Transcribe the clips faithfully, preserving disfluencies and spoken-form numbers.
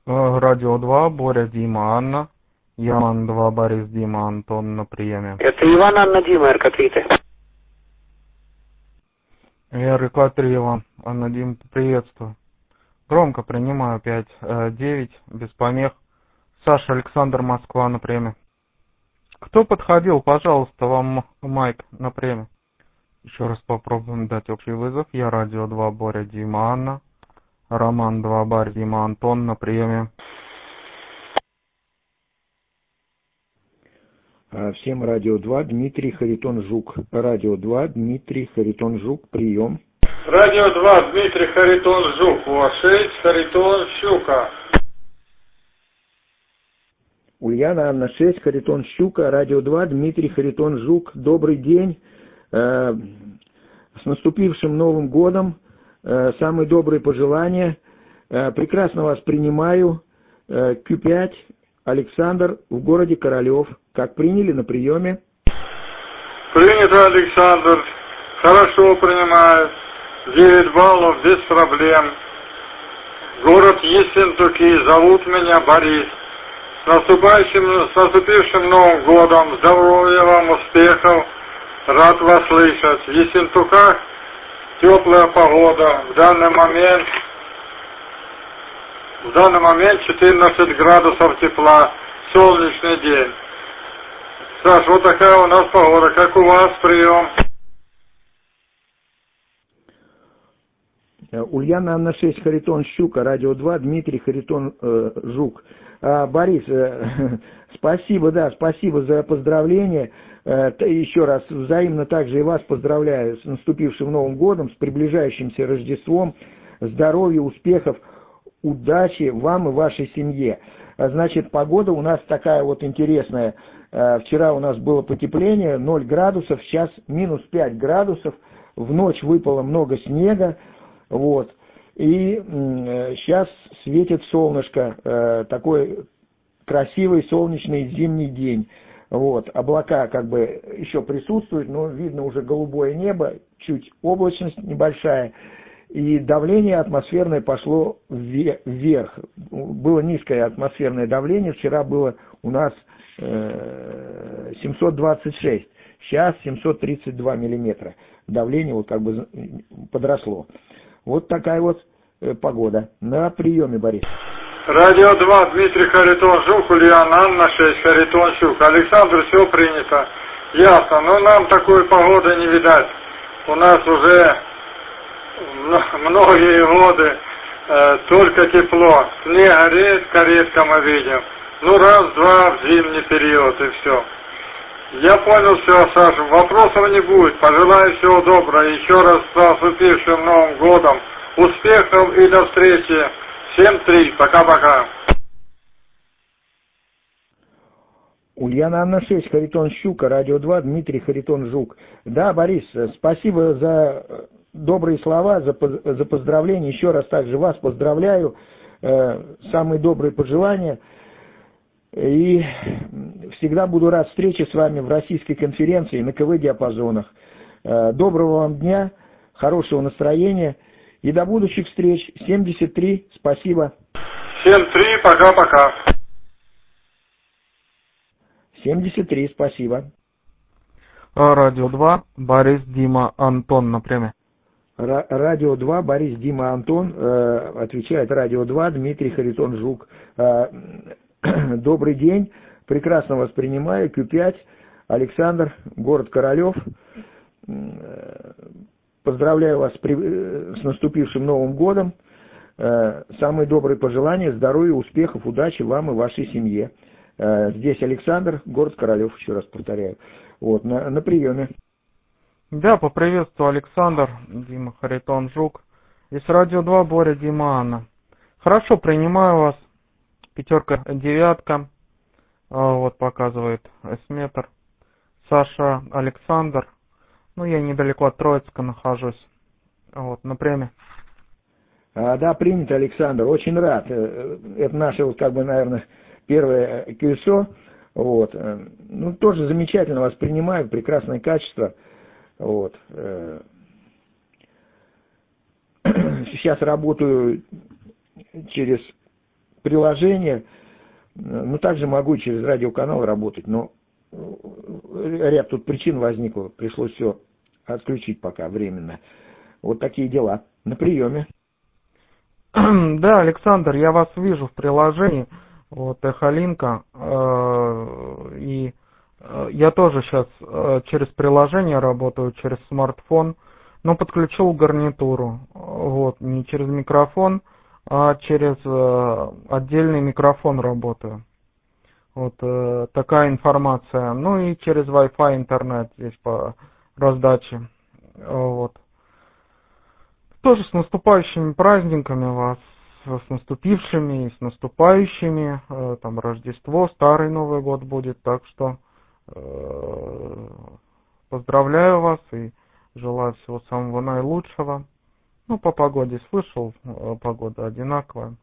Э, Радио два, Боря, Дима, Анна. Яман два, Борис, Дима, Антон на приеме. Это Иван, Анна, Дима, эр ка три. эр ка три, Иван, Анна, Дима, приветствую. Громко принимаю пять девять, без помех. Саша, Александр, Москва на приеме. Кто подходил, пожалуйста, вам майк на приеме. Еще раз попробуем дать общий вызов. Я Радио два, Боря, Дима, Анна. Роман два, Боря, Дима, Антон на приеме. Всем Радио два, Дмитрий, Харитон, Жук. Радио два, Дмитрий, Харитон, Жук, прием. Радио два, Дмитрий, Харитон, Жук. У вас шесть, Харитон, Щука. Ульяна, Анна, шесть, Харитон, Щука. Радио два, Дмитрий, Харитон, Жук. Добрый день. Э, с наступившим Новым годом. Э, самые добрые пожелания. Э, прекрасно вас принимаю. Э, Q пять, Александр, в городе Королев. Как приняли на приеме? Принято, Александр. Хорошо принимаю. девять баллов, без проблем. Город Ессентуки. Зовут меня Борис. С наступающим, с наступившим Новым годом. Здоровья вам, успехов. Рад вас слышать. В Ессентуках теплая погода. В данный момент, в данный момент четырнадцать градусов тепла. Солнечный день. Саш, вот такая у нас погода. Как у вас прием? Ульяна, Анна шесть, Харитон, Щука. Радио два, Дмитрий, Харитон, э, Жук. А, Борис, э, спасибо, да, спасибо за поздравления. Э, еще раз взаимно также и вас поздравляю с наступившим Новым годом, с приближающимся Рождеством. Здоровья, успехов, удачи вам и вашей семье. Значит, погода у нас такая вот интересная. Вчера у нас было потепление, ноль градусов, сейчас минус пять градусов. В ночь выпало много снега. Вот. И сейчас светит солнышко. Такой красивый солнечный зимний день. Вот. Облака как бы еще присутствуют, но видно уже голубое небо, чуть облачность небольшая. И давление атмосферное пошло вверх. Было низкое атмосферное давление. Вчера было у нас э, семьсот двадцать шесть. Сейчас семьсот тридцать два миллиметра. Давление вот как бы подросло. Вот такая вот э, погода. На приеме, Борис. Радио два, Дмитрий, Харитон, Жук, Ульяна, Анна шесть, Харитон, Щук. Александр, все принято. Ясно. Но нам такой погоды не видать. У нас уже многие годы э, только тепло. Снега редко-редко мы видим. Ну, раз-два в зимний период и все. Я понял все, Саша. Вопросов не будет. Пожелаю всего доброго. Еще раз с наступившим Новым годом. Успехов и до встречи. Всем три. Пока-пока. Ульяна, Анна шесть, Харитон, Щука. Радио два, Дмитрий, Харитон, Жук. Да, Борис, спасибо за добрые слова, за, за поздравления. Еще раз также вас поздравляю. Э, самые добрые пожелания. И всегда буду рад встрече с вами в российской конференции на КВ-диапазонах. Э, доброго вам дня, хорошего настроения и до будущих встреч. семьдесят три, спасибо. семь три, пока-пока. семьдесят три, спасибо. Радио два, Борис, Дима, Антон на приеме. Радио два, Борис, Дима, Антон, э, отвечает Радио два, Дмитрий, Харитон, Жук. Э, добрый день, прекрасно вас принимаю, Q пять, Александр, город Королев. Э, поздравляю вас при, э, с наступившим Новым годом. Э, самые добрые пожелания, здоровья, успехов, удачи вам и вашей семье. Э, здесь Александр, город Королев, еще раз повторяю. Вот, на, на приеме. Да, поприветствую, Александр, Дима, Харитон, Жук. Здесь Радио два, Боря, Дима, Анна. Хорошо, принимаю вас. Пятерка, девятка. Вот показывает эс-метр. Саша, Александр. Ну, я недалеко от Троицка нахожусь. Вот, на приеме. А, да, принято, Александр. Очень рад. Это наше, вот, как бы, наверное, первое КЮСО. Вот. Ну, тоже замечательно вас принимаю. Прекрасное качество. Вот. Сейчас работаю через приложение, ну, также могу через радиоканал работать, но ряд тут причин возникло, пришлось все отключить пока временно. Вот такие дела. На приеме. Да, Александр, я вас вижу в приложении, вот, Эхолинка, э, и э, я тоже сейчас э, через приложение работаю, через смартфон, но подключил гарнитуру, вот, не через микрофон, а через э, отдельный микрофон работаю. Вот э, такая информация. Ну и через Wi-Fi интернет здесь по раздаче. Вот. Тоже с наступающими праздниками вас, с наступившими и с наступающими. Э, там Рождество, Старый Новый год будет, так что э, поздравляю вас и желаю всего самого наилучшего. Ну, по погоде слышал, э, погода одинаковая.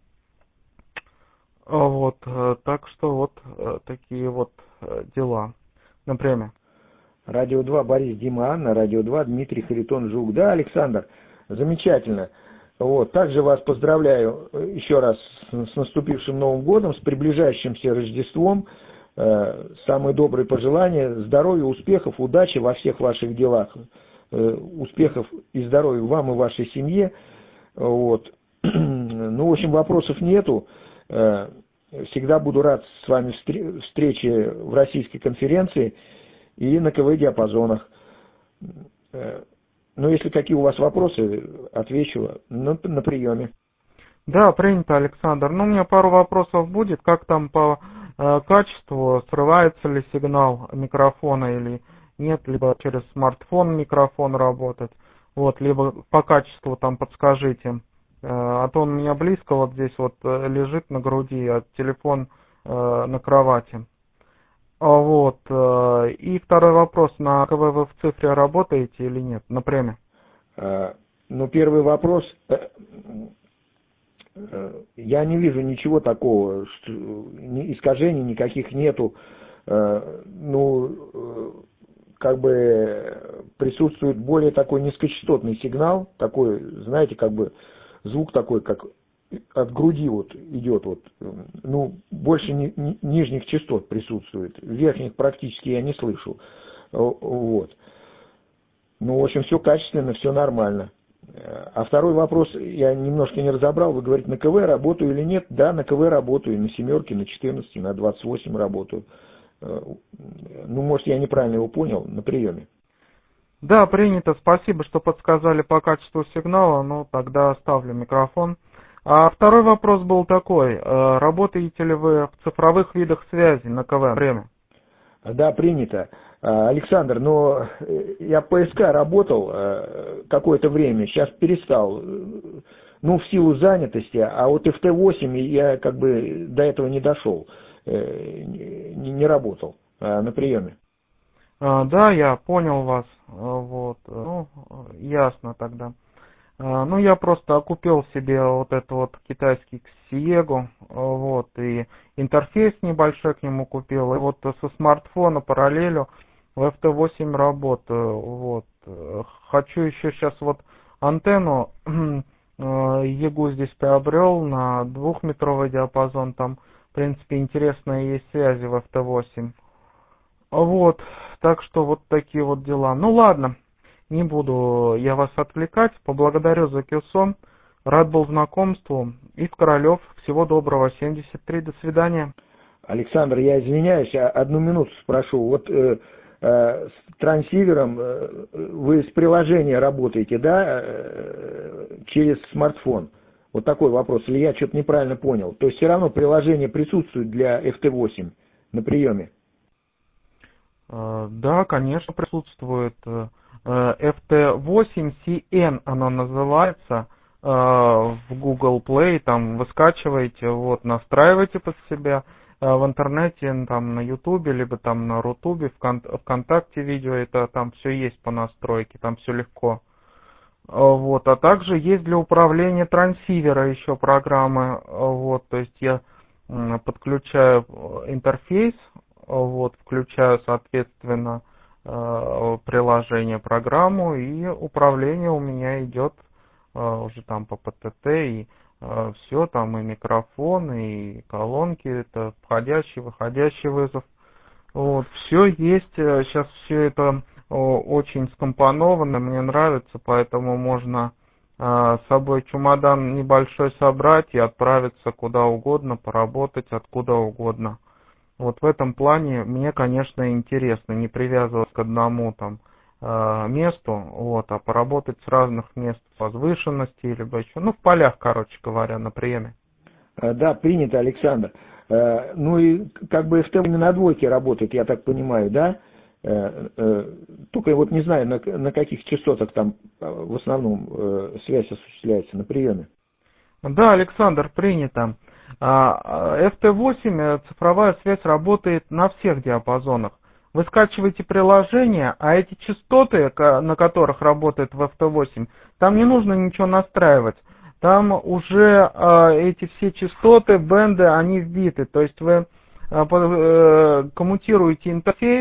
Вот, э, так что вот э, такие вот э, дела. Например. Радио два Борис, Дима, Анна, Радио два Дмитрий, Харитон, Жук. Да, Александр, замечательно. Вот, также вас поздравляю еще раз с наступившим Новым годом, с приближающимся Рождеством. Э, самые добрые пожелания, здоровья, успехов, удачи во всех ваших делах. Э, успехов и здоровья вам и вашей семье. Вот. Ну, в общем, вопросов нету. Всегда буду рад с вами встрече в российской конференции и на КВ-диапазонах. Ну, если какие у вас вопросы, отвечу на, на приеме. Да, принято, Александр. Ну, у меня пару вопросов будет. Как там по э, качеству, срывается ли сигнал микрофона или нет, либо через смартфон микрофон работает. Вот, либо по качеству там подскажите. А то он у меня близко, вот здесь вот лежит на груди, а телефон э, на кровати. Вот. Э, и второй вопрос, на КВ вы в цифре работаете или нет, на премии? А, ну, первый вопрос. Я не вижу ничего такого, что, искажений никаких нету. Ну, как бы присутствует более такой низкочастотный сигнал, такой, знаете, как бы звук такой, как от груди вот идет, вот, ну, больше ни, ни, нижних частот присутствует, верхних практически я не слышу, вот. Ну, в общем, все качественно, все нормально. А второй вопрос, я немножко не разобрал, вы говорите, на КВ работаю или нет? Да, на КВ работаю, на семерке, на четырнадцати, на двадцать восемь работаю. Ну, может, я неправильно его понял, на приеме. Да, принято. Спасибо, что подсказали по качеству сигнала. Ну, тогда оставлю микрофон. А второй вопрос был такой. Работаете ли вы в цифровых видах связи на КВ? Время. Да, принято. Александр, но я по ПСК работал какое-то время, сейчас перестал. Ну, в силу занятости, а вот эф тэ восемь я как бы до этого не дошел, не, не работал на приеме. А, да, я понял вас. Вот. Ну, ясно тогда. А, ну, я просто купил себе вот этот вот китайский Xiegu, вот, и интерфейс небольшой к нему купил, и вот со смартфона параллелю в эф тэ восемь работаю, вот. Хочу еще сейчас вот антенну Ягу здесь приобрел на двухметровый диапазон, там, в принципе, интересные есть связи в эф тэ восемь. Вот, так что вот такие вот дела. Ну ладно, не буду я вас отвлекать, поблагодарю за кюсон, рад был знакомству. Ив Королев, всего доброго, семьдесят три, до свидания. Александр, я извиняюсь, одну минуту спрошу. Вот э, э, с трансивером э, вы с приложения работаете, да, э, через смартфон? Вот такой вопрос, или я что-то неправильно понял? То есть все равно приложение присутствует для эф тэ восемь на приеме? Да, конечно, присутствует. эф тэ восемь си эн оно называется, в Google Play, там вы скачиваете, вот, настраиваете под себя, в интернете, там на Ютубе, либо там на Рутубе, ВКонтакте видео, это там все есть по настройке, там все легко. Вот, а также есть для управления трансивера еще программы, вот, то есть я подключаю интерфейс, вот, включаю, соответственно, приложение, программу, и управление у меня идет уже там по пэ тэ тэ, и все там, и микрофон, и колонки, это входящий, выходящий вызов. Вот, все есть, сейчас все это очень скомпоновано, мне нравится, поэтому можно с собой чемодан небольшой собрать и отправиться куда угодно, поработать откуда угодно. Вот в этом плане мне, конечно, интересно не привязываться к одному там месту, вот, а поработать с разных мест возвышенности, либо еще, ну, в полях, короче говоря, на приеме. Да, принято, Александр. Ну и как бы эф тэ восемь на двойке работает, я так понимаю, да? Только вот не знаю, на, на каких частотах там в основном связь осуществляется на приеме. Да, Александр, принято. эф тэ восемь, цифровая связь, работает на всех диапазонах. Вы скачиваете приложение, а эти частоты, на которых работает в эф тэ восемь, там не нужно ничего настраивать. Там уже эти все частоты, бенды, они вбиты. То есть вы коммутируете интерфейс,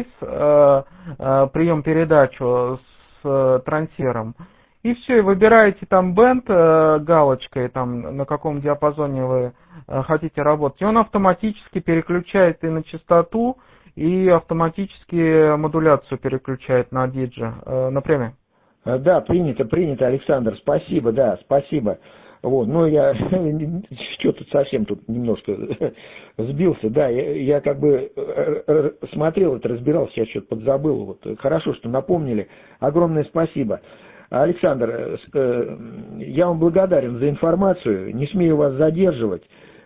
прием-передачу с трансивером, и все, и выбираете там бенд галочкой, там на каком диапазоне вы хотите работать, и он автоматически переключает и на частоту, и автоматически модуляцию переключает на диджи, на премию. Да, принято, принято, Александр, спасибо, да, спасибо. Вот, но я что-то совсем тут немножко сбился, да, я, я как бы смотрел это, разбирался, сейчас что-то подзабыл, вот, хорошо, что напомнили, огромное спасибо. Александр, я вам благодарен за информацию, не смею вас задерживать,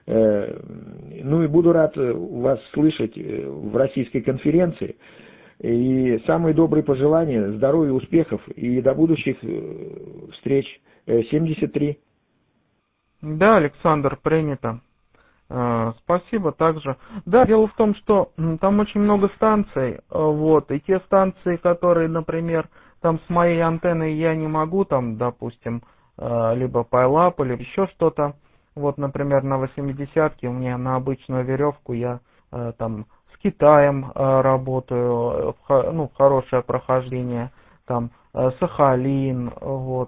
ну и буду рад вас слышать в российской конференции, и самые добрые пожелания, здоровья, успехов и до будущих встреч. семьдесят три. Да, Александр, принято. Спасибо также. Да, дело в том, что там очень много станций, вот, и те станции, которые, например, там с моей антенной я не могу, там, допустим, либо пайлап, либо еще что-то, вот, например, на восьмидесятке у меня на обычную веревку я там с Китаем работаю, ну, хорошее прохождение, там, Сахалин, вот,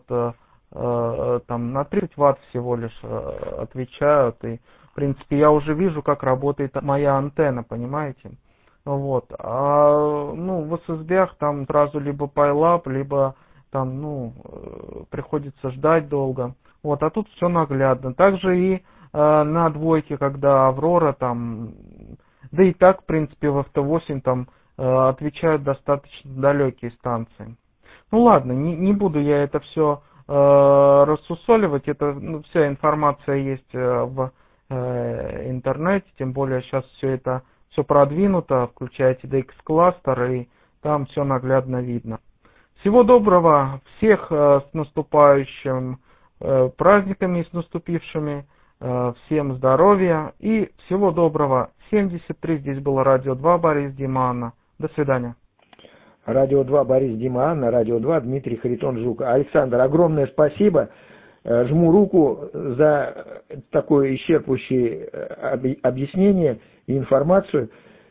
там на тридцать ватт всего лишь отвечают, и в принципе я уже вижу, как работает моя антенна, понимаете, вот, а ну в эс эс би-ах там сразу либо пайлап, либо там, ну, приходится ждать долго, вот, а тут все наглядно. Также и э, на двойке, когда Аврора там, да и так в принципе в эф тэ восемь там э, отвечают достаточно далекие станции. Ну ладно, не, не буду я это все рассусоливать, это, ну, вся информация есть в э, интернете, тем более сейчас все это все продвинуто, включаете ди экс кластер, и там все наглядно видно. Всего доброго, всех э, с наступающим э, праздниками, с наступившими, э, всем здоровья и всего доброго. семьдесят три, здесь было Радио два, Борис, Дима, Анна. До свидания. Радио два, Борис, Дима, Анна, Радио два, Дмитрий, Харитон, Жук. Александр, огромное спасибо. Жму руку за такое исчерпывающее объяснение и информацию.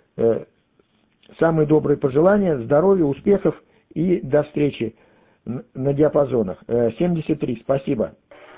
Самые добрые пожелания, здоровья, успехов и до встречи на диапазонах. семьдесят три, спасибо.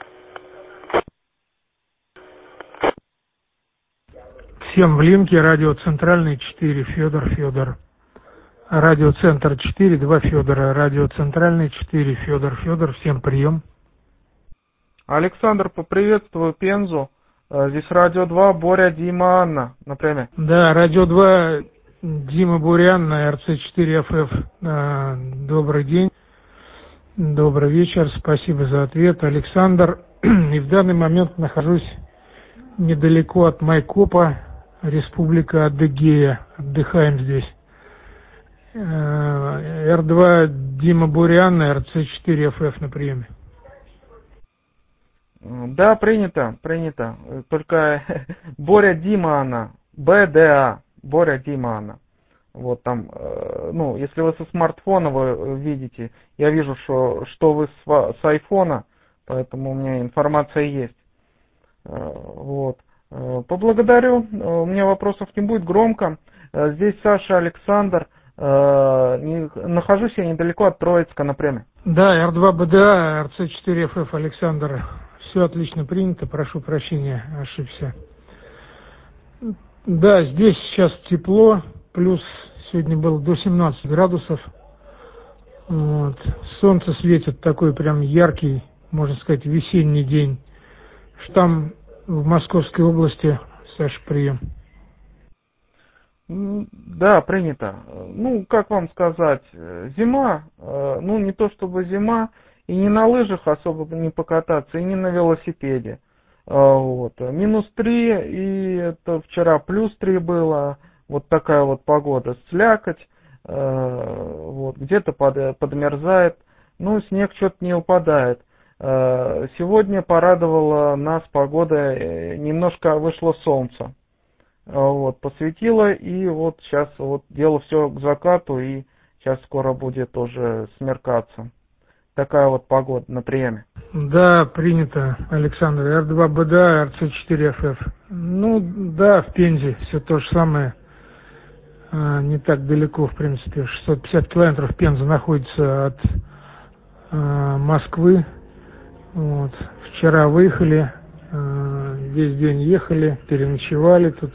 Всем в линке, радио Центральный четыре, Федор, Федор. Радиоцентр четыре, два Федора, радио Центральный четыре, Федор, Федор, всем прием. Александр, поприветствую Пензу. Здесь Радио два, Боря, Дима, Анна, на премии. Да, Радио два, Дима, Бурян, на эр цэ четыре эф эф. Добрый день, добрый вечер, спасибо за ответ, Александр. И в данный момент нахожусь недалеко от Майкопа, Республика Адыгея, отдыхаем здесь. эр два, Дима Бурян, эр цэ четыре эф эф на приеме. Да, принято, принято. Только Боря, Дима, Анна, бэ дэ а, Боря, Дима, Анна. Вот там, ну, если вы со смартфона вы видите, я вижу, что, что вы с, с айфона, поэтому у меня информация есть. Вот. Поблагодарю, у меня вопросов не будет, громко. Здесь Саша, Александр. Нахожусь я недалеко от Троицка на премии. Да, эр два бэ дэ а, эр цэ четыре эф эф, Александр. все отлично принято, прошу прощения, ошибся. Да, здесь сейчас тепло, плюс сегодня было до семнадцати градусов. Вот. Солнце светит, такой прям яркий, можно сказать, весенний день. Штамм в Московской области. Саша, прием. Да, принято. Ну, как вам сказать, зима, ну, не то чтобы зима, и не на лыжах особо не покататься, и не на велосипеде. Вот. Минус три, и это вчера плюс три было, вот такая вот погода, слякоть, вот, где-то под, подмерзает, ну, снег что-то не упадает. Сегодня порадовала нас погода, немножко вышло солнце. Вот, посветило, и вот сейчас вот дело все к закату, и сейчас скоро будет тоже смеркаться. Такая вот погода на приеме. Да, принято, Александр. эр два бэ дэ а, эр цэ четыре эф эф. Ну, да, в Пензе все то же самое. А, не так далеко, в принципе, шестьсот пятьдесят километров Пенза находится от а, Москвы. Вот. Вчера выехали. Весь день ехали, переночевали тут.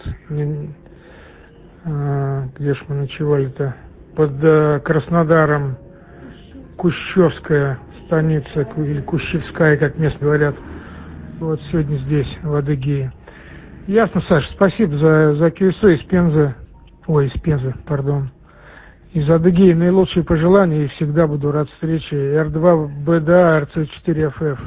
Где ж мы ночевали-то? Под Краснодаром. Кущевская станица, или Кущевская, как местные говорят. Вот сегодня здесь, в Адыгее. Ясно, Саша, спасибо за, за кью эс о из Пензы. Ой, из Пензы, пардон. Из Адыгеи наилучшие пожелания, и всегда буду рад встрече. эр два бэ дэ а, эр цэ четыре эф эф.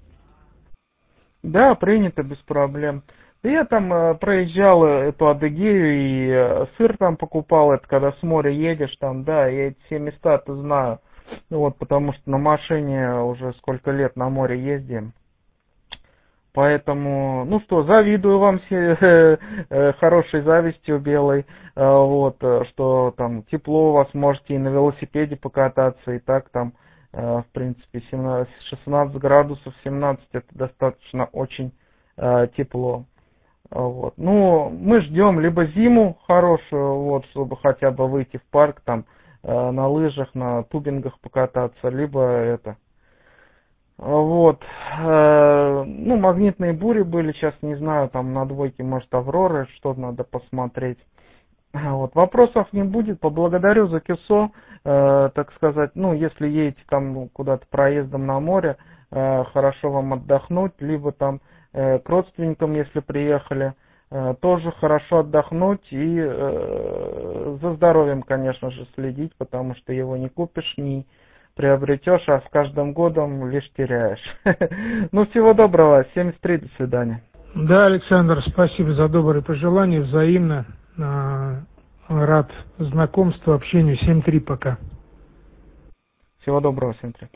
Да, принято, без проблем. Я там э, проезжал эту Адыгею и э, сыр там покупал, это когда с моря едешь там, да, я эти все места-то знаю. Вот, потому что на машине уже сколько лет на море ездим. Поэтому, ну что, завидую вам все, э, э, хорошей завистью белой, э, вот, что там тепло у вас, можете и на велосипеде покататься, и так там, э, в принципе, семнадцать, шестнадцать градусов, семнадцать, это достаточно очень э, тепло. Вот. Ну, мы ждем либо зиму хорошую, вот, чтобы хотя бы выйти в парк, там, э, на лыжах, на тубингах покататься, либо это. Вот. Э, ну, магнитные бури были, сейчас не знаю, там на двойке, может, Авроры, что надо посмотреть. Вот. Вопросов не будет, поблагодарю за КИСО, э, так сказать, ну, если едете там куда-то проездом на море, э, хорошо вам отдохнуть, либо там э, к родственникам, если приехали, э, тоже хорошо отдохнуть и э, за здоровьем, конечно же, следить, потому что его не купишь, не приобретешь, а с каждым годом лишь теряешь. Ну, всего доброго, семьдесят три, до свидания. Да, Александр, спасибо за добрые пожелания, взаимно. Рад знакомству, общению. семь три пока. Всего доброго, семь три.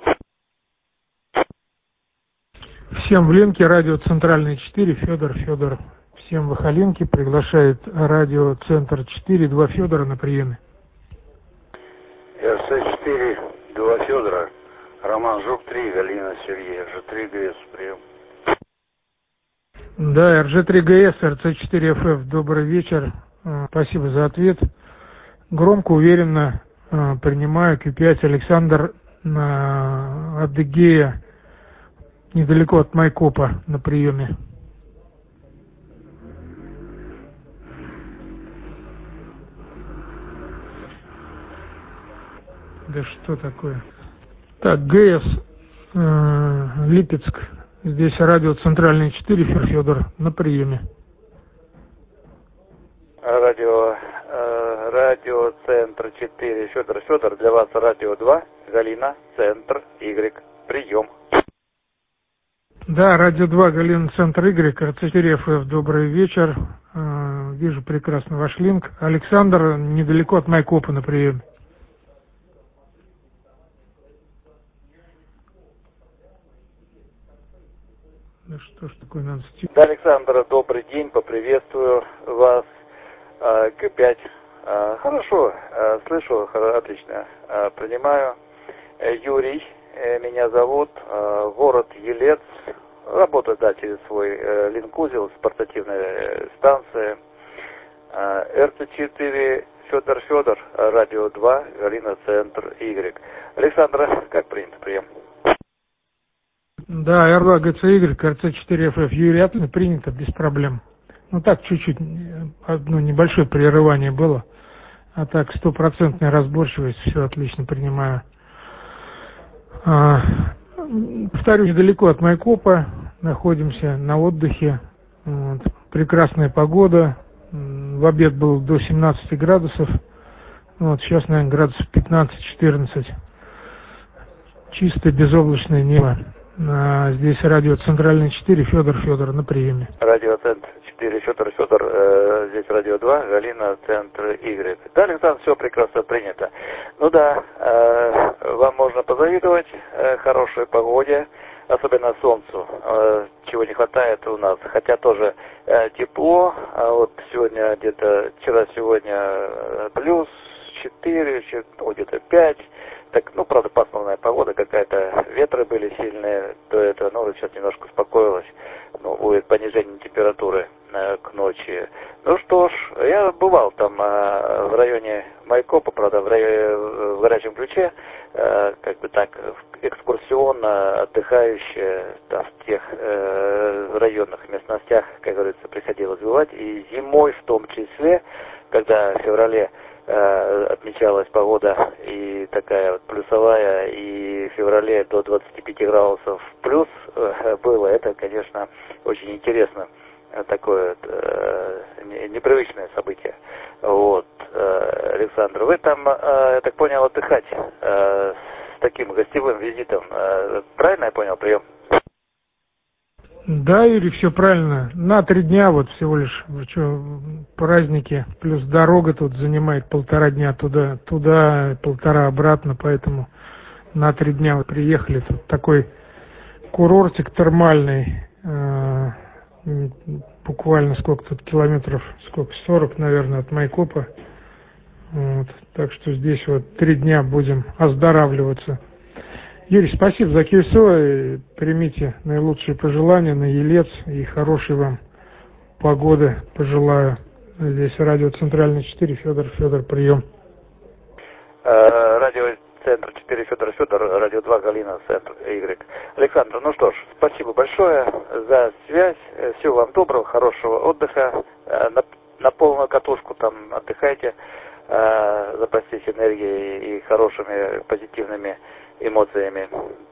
Всем в линке радио Центральный четыре, Федор, Федор. Всем в Ахалинке приглашает радио Центр четыре, два Федора на приеме. эр цэ четыре, два Федора, Роман Жук три, Галина Сергей, эр жэ три гэ эс, прием. Да, эр жэ три гэ эс, эр цэ четыре эф эф, добрый вечер. Спасибо за ответ. Громко, уверенно принимаю кью пять Александр, Адыгея, недалеко от Майкопа на приеме. Да что такое? Так, гэ эс, э, Липецк. Здесь радио Центральный четыре, Федор, на приеме. Радио, э, радио Центр четыре, Федор, Федор, для вас радио два, Галина, Центр, Y, прием. Да, радио два, Галина, Центр, Y, эр цэ четыре эф эф, добрый вечер. Э, вижу прекрасно ваш линк. Александр, недалеко от Майкопа на приеме. Да что ж такое надо стих? Да, Александр, добрый день, поприветствую вас. кью пять. Хорошо, слышу, отлично, принимаю. Юрий, меня зовут, город Елец. Работаю, да, через свой линк-узел с портативной станции. эр цэ четыре, Федор, Федор, радио два, Галина, Центр, Y. Александра, как принято, прием. Да, эр два гэ цэ игрек, эр цэ четыре эф эф, Юрий Атлин, принято без проблем. Ну так, чуть-чуть, одно небольшое прерывание было. А так, стопроцентная разборчивость, все отлично принимаю. А, повторюсь, недалеко от Майкопа, находимся на отдыхе. Вот, прекрасная погода. В обед было до семнадцати градусов. Вот, сейчас, наверное, градусов пятнадцать-четырнадцать. Чисто безоблачное небо. А, здесь радио Центральный четыре, Федор Федор на приеме. Радио Центр четыре, Федор Федор, э, здесь радио два, Галина, Центр Y. Да, Александр, все прекрасно принято. Ну да, э, вам можно позавидовать э, хорошей погоде, особенно солнцу, э, чего не хватает у нас. Хотя тоже э, тепло, а вот сегодня где-то, вчера-сегодня э, плюс четыре, ну, где-то пять. Так, ну, правда, пасмурная погода какая-то, ветры были сильные до этого, но сейчас немножко успокоилось. Ну, будет понижение температуры э, к ночи. Ну что ж, я бывал там э, в районе Майкопа, правда, в, районе, в горячем ключе, э, как бы так, экскурсионно, отдыхающие там, в тех э, районных местностях, как говорится, приходилось бывать. И зимой в том числе, когда в феврале отмечалась погода и такая вот плюсовая, и в феврале до двадцати пяти градусов плюс было, это, конечно, очень интересно, такое непривычное событие. Вот, Александр, вы там, я так понял, отдыхать с таким гостевым визитом, правильно я понял прием? Да, Юрий, все правильно. На три дня вот всего лишь, что, праздники, плюс дорога тут занимает полтора дня туда, туда, полтора обратно, поэтому на три дня вот приехали. Тут такой курортик термальный, э, буквально сколько тут километров, сколько, сорок, наверное, от Майкопа. Вот, так что здесь вот три дня будем оздоравливаться. Юрий, спасибо за КСО, и примите наилучшие пожелания на Елец и хорошей вам погоды пожелаю. Здесь радио Центральный четыре, Федор Федор, прием. Радио Центр четыре, Федор Федор, радио два, Галина, Центр Y. Александр, ну что ж, спасибо большое за связь, всего вам доброго, хорошего отдыха, на, на полную катушку там отдыхайте, запастись энергией и хорошими позитивными эмоциями.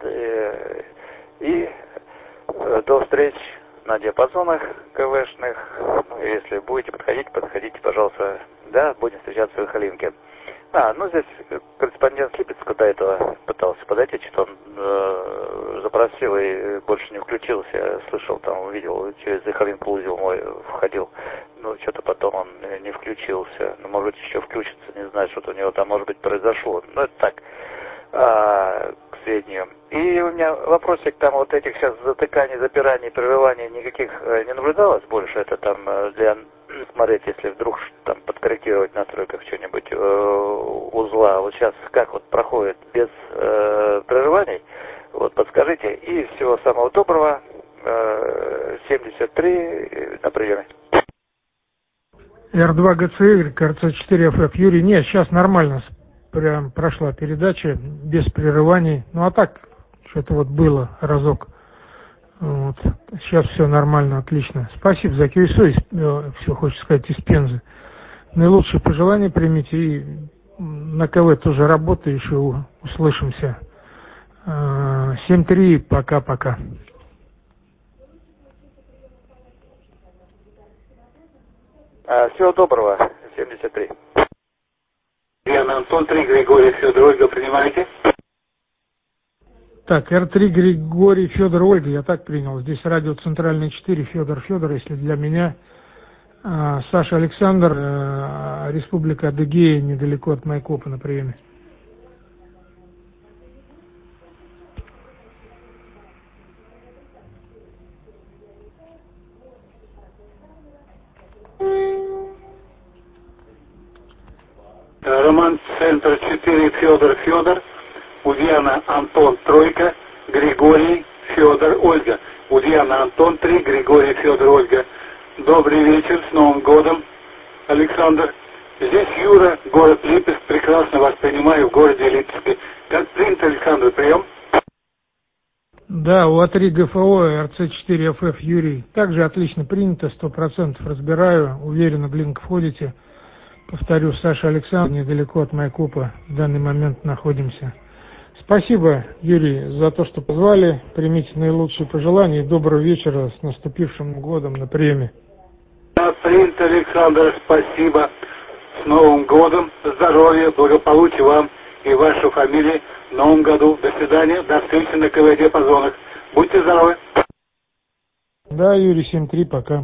И до встреч на диапазонах КВшных. Если будете подходить, подходите, пожалуйста. Да, будем встречаться в Халинке. А, ну здесь корреспондент с Липецка до этого пытался подойти, что он э, запросил и больше не включился. Я слышал, там увидел, через Захалинку узел мой входил. Ну, что-то потом он не включился. Ну, может, еще включится, не знаю, что-то у него там, может быть, произошло. Ну, это так. А, к сведению. И у меня вопросик, там вот этих сейчас затыканий, запираний, прерываний никаких не наблюдалось больше. Это там для смотреть, если вдруг там подкорректировать в настройках что-нибудь э, узла. Вот сейчас как вот проходит без э, прерываний, вот подскажите. И всего самого доброго. Э, семьдесят три на приеме. эр два гэ цэ игрек, эр цэ четыре эф эф. Юрий, нет, сейчас нормально. Прям прошла передача без прерываний. Ну а так, что-то вот было разок. Вот. Сейчас все нормально, отлично. Спасибо за КСО, из, все хочется сказать, из Пензы. Наилучшие пожелания примите. И на КВ тоже работаю, еще услышимся. семь три, пока-пока. Всего доброго, семьдесят три. Антон три, Григорий, Федор, Ольга, принимаете? Так, эр три, Григорий, Федор, Ольга, я так принял. Здесь радио Центральный четыре, Федор, Федор, если для меня. А, Саша Александр, а, Республика Адыгея, недалеко от Майкопа на приеме. Роман, Центр четыре, Федор, Федор, Ульяна, Антон, Тройка, Григорий, Федор, Ольга. Ульяна, Антон, три, Григорий, Федор, Ольга. Добрый вечер, с Новым годом, Александр. Здесь Юра, город Липецк, прекрасно вас принимаю в городе Липецке. Как принято, Александр, прием? Да, у А три ГФО и Р Ц четыре Эф Эф Юрий. Также отлично принято, сто процентов разбираю. Уверенно в линк входите. Повторю, Саша Александр, недалеко от Майкопа в данный момент находимся. Спасибо, Юрий, за то, что позвали. Примите наилучшие пожелания и доброго вечера с наступившим годом на приеме. Принято, Александр, спасибо. С Новым годом, здоровья, благополучия вам и вашей фамилии в Новом году. До свидания, до встречи на К В диапазонах. Будьте здоровы. Да, Юрий, семь три, пока.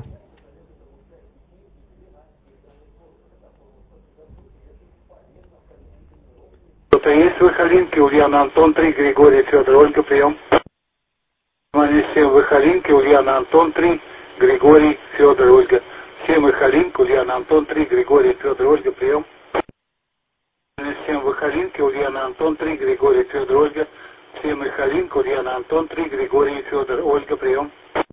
Кто-то есть в Выхолинке? Ульяна Антон три, Григорий Федор Ольга, прием. Всем Выхолинке, Ульяна Антон три, Григорий Федор Ольга. Всем Выхолинке, Ульяна Антон три, Григорий Федор Ольга, прием. Всем Выхолинке, Ульяна Антон три, Григорий Федор Ольга. Всем Выхолинке, Ульяна Антон три, Григорий Федор Ольга, прием.